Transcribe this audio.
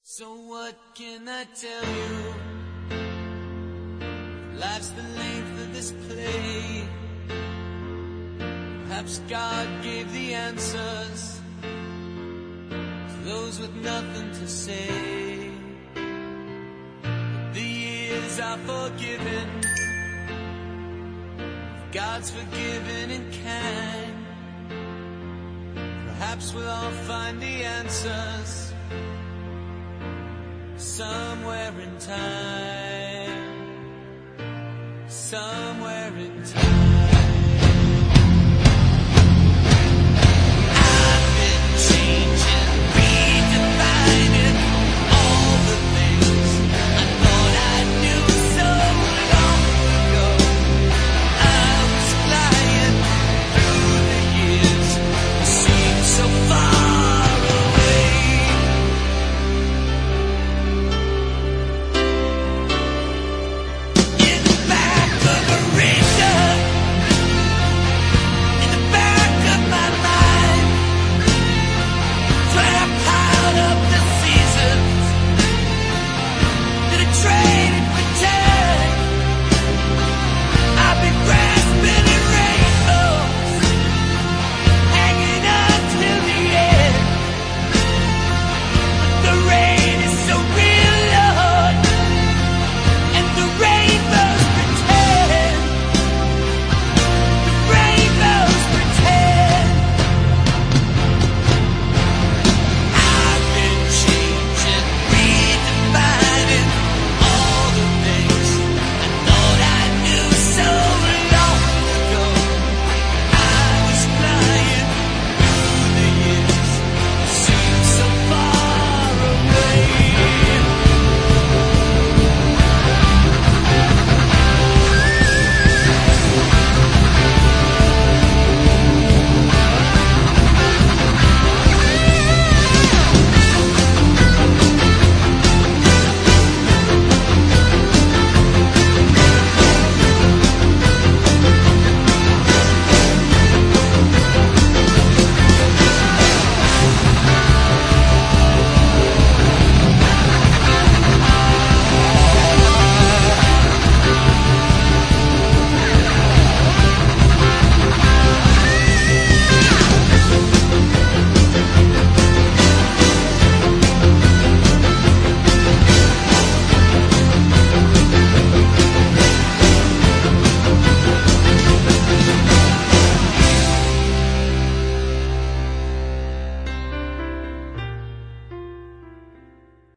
So what can I tell you? Life's the length of this play. Perhaps God gave the answers to those with nothing to say. But the years are forgiven. God's forgiven and kind. Perhaps we'll all find the answers somewhere in time, somewhere